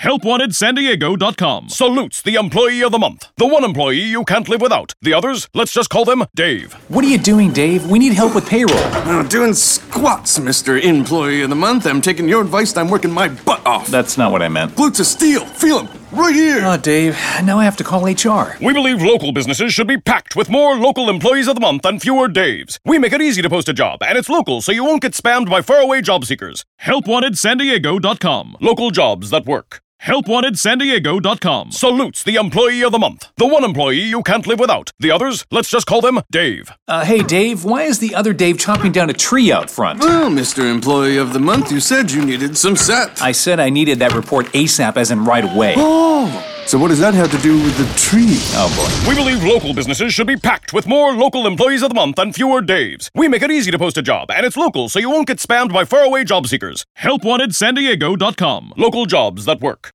HelpWantedSanDiego.com salutes the employee of the month. The one employee you can't live without. The others, let's just call them Dave. What are you doing, Dave? We need help with payroll. Doing squats, Mr. Employee of the Month. I'm taking your advice and I'm working my butt off. That's not what I meant. Glutes of steel. Feel them. Right here. Oh, Dave, now I have to call HR. We believe local businesses should be packed with more local employees of the month and fewer Daves. We make it easy to post a job, and it's local, so you won't get spammed by faraway job seekers. HelpWantedSanDiego.com. Local jobs that work. HelpWantedSanDiego.com salutes the employee of the month. The one employee you can't live without. The others, let's just call them Dave. Hey, Dave, why is the other Dave chopping down a tree out front? Well, Mr. Employee of the Month, you said you needed some set. I said I needed that report ASAP, as in right away. Oh, so what does that have to do with the tree? Oh, boy. We believe local businesses should be packed with more local employees of the month and fewer Daves. We make it easy to post a job, and it's local, so you won't get spammed by faraway job seekers. HelpWantedSanDiego.com. Local jobs that work.